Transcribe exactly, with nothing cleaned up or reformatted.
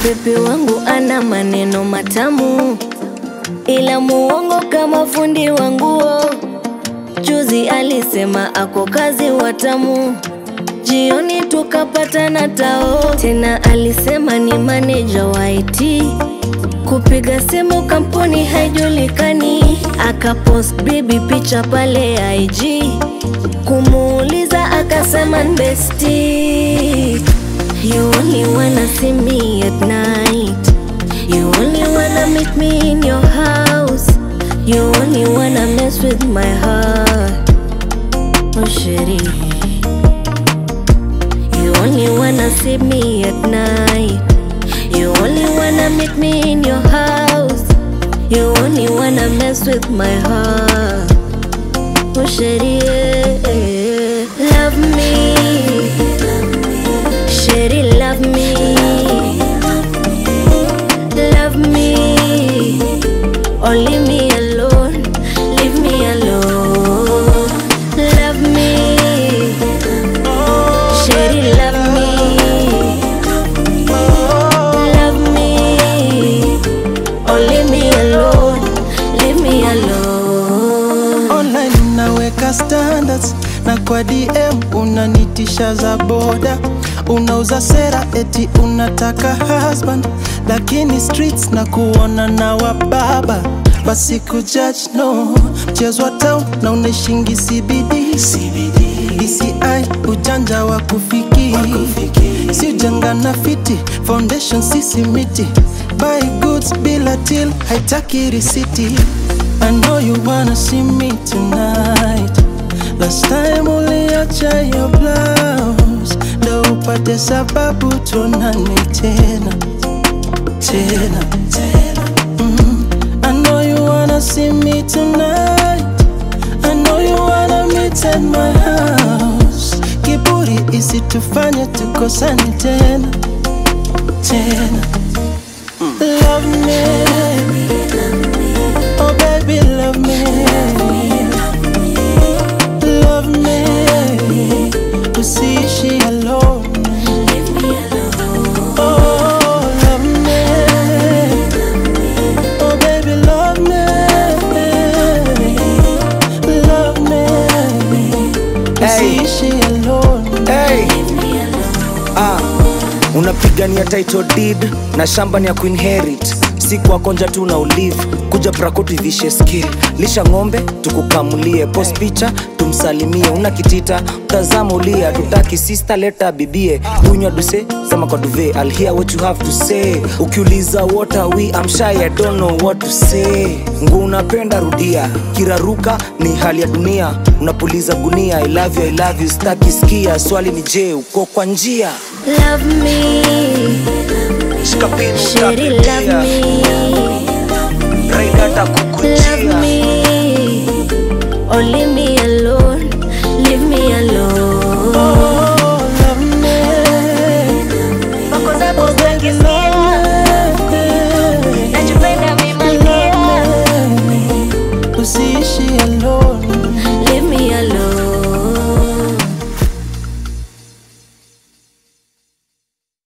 Baby wangu ana maneno matamu, ila muongo kama fundi wa nguo. Juzi alisema ako kazi Watamu, jioni tukapata na tao. Tena alisema ni manager wa I T, kupiga simu kampuni haijulikani. Akapost baby picha pale I G, kumuuliza akasema bestie. You only wanna see me at night, you only wanna meet me in your house, you only wanna mess with my heart. Oh shitty, you only wanna see me at night, you only wanna meet me in your house, you only wanna mess with my heart. Oh shitty, love me, shitty, love me, love me, or leave me alone, leave me alone. Love me, shitty, love me, love me, or leave me alone, leave me alone. Online naweka standards, na kwa D M unanitisha za boda. Unauza sera eti unataka husband, lakini streets na kuona na wababa. Basi kujudge no, mchezo wa town na unaishingi C B D D C I ujanja wa kufiki, si ujanga na fiti, foundation sisi miti. Buy goods bila till, haitaki risiti. I know you wanna see me tonight, last time uliacha your blouse, ndo upate sababu tuonane tena tena tena. mm. I know you wanna see me tonight, I know you wanna meet at my house. Kiburi isitufanye tukosane tena tena. mm. Love me, oh baby love me, love me, usiishi alone, Leave me alone. oh love me, oh baby love me, love me, usiishi alone, Hey, Leave me alone. ah, unapigania title deed na shamba ni ya kuinherit. Siku wakonja tu na ulive, kuja prakoti vishe skill. Lisha ngombe, tukukamulie, post picha, tumsalimie. Una kitita, utazama ulia, tutaki sister leta bibie. Dunywa duse, sama kwa duve, I'll hear what you have to say. Ukiuliza what are we, I'm shy, I don't know what to say. Ngu unapenda rudia, kiraruka ni hali ya dunia. Unapuliza gunia, I love you, I love you, staki skia. Swali ni je, uko kwa njia. Love me, shitty, love me, Raida love takukujia. me, or leave